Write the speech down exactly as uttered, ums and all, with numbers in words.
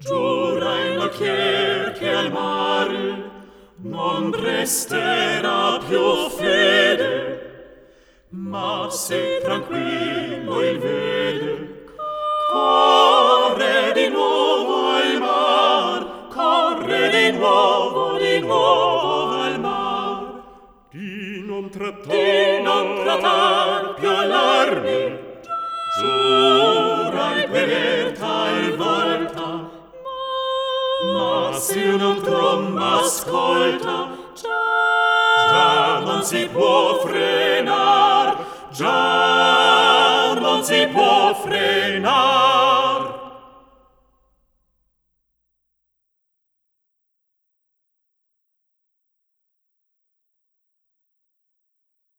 giura in occhier che al mare non presterà più fede, ma se tranquillo il vede, corre di nuovo al mar, corre di nuovo, di nuovo al mar. Di non trattar, di non trattar più all'armi, giura per tal volta, ma se non tromba ascolta, già non si può frenar, già non si può frenar.